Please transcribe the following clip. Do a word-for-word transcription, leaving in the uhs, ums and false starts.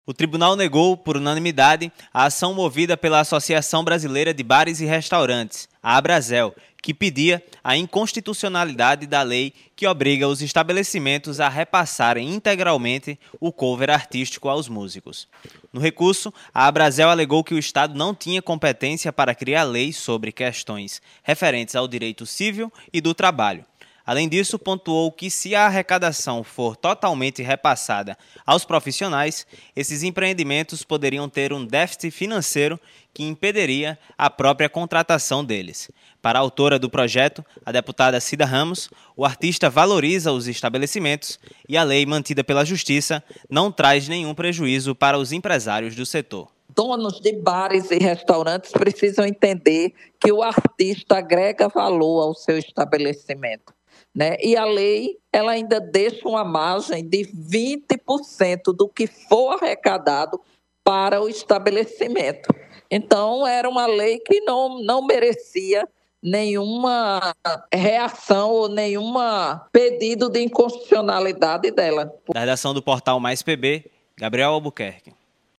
O tribunal negou, por unanimidade, a ação movida pela Associação Brasileira de Bares e Restaurantes, a Abrazel, que pedia a inconstitucionalidade da lei que obriga os estabelecimentos a repassarem integralmente o cover artístico aos músicos. No recurso, a Abrazel alegou que o Estado não tinha competência para criar leis sobre questões referentes ao direito civil e do trabalho. Além disso, pontuou que se a arrecadação for totalmente repassada aos profissionais, esses empreendimentos poderiam ter um déficit financeiro que impediria a própria contratação deles. Para a autora do projeto, a deputada Cida Ramos, o artista valoriza os estabelecimentos e a lei mantida pela Justiça não traz nenhum prejuízo para os empresários do setor. Donos de bares e restaurantes precisam entender que o artista agrega valor ao seu estabelecimento, né? E a lei ela ainda deixa uma margem de vinte por cento do que for arrecadado para o estabelecimento. Então, era uma lei que não, não merecia nenhuma reação ou nenhum pedido de inconstitucionalidade dela. Da redação do portal Mais P B, Gabriel Albuquerque.